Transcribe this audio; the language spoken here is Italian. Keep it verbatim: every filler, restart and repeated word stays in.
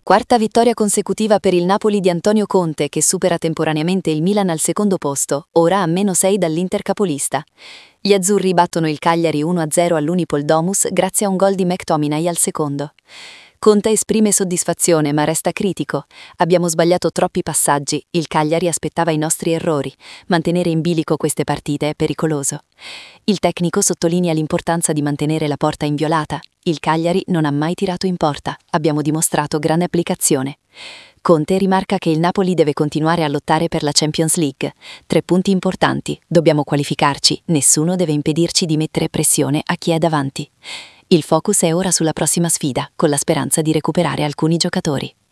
Quarta vittoria consecutiva per il Napoli di Antonio Conte, che supera temporaneamente il Milan al secondo posto, ora a meno sei dall'Inter capolista. Gli azzurri battono il Cagliari uno a zero all'Unipol Domus grazie a un gol di McTominay al secondo. Conte esprime soddisfazione ma resta critico. Abbiamo sbagliato troppi passaggi, il Cagliari aspettava i nostri errori. Mantenere in bilico queste partite è pericoloso. Il tecnico sottolinea l'importanza di mantenere la porta inviolata. Il Cagliari non ha mai tirato in porta, abbiamo dimostrato grande applicazione. Conte rimarca che il Napoli deve continuare a lottare per la Champions League. Tre punti importanti, dobbiamo qualificarci, nessuno deve impedirci di mettere pressione a chi è davanti. Il focus è ora sulla prossima sfida, con la speranza di recuperare alcuni giocatori.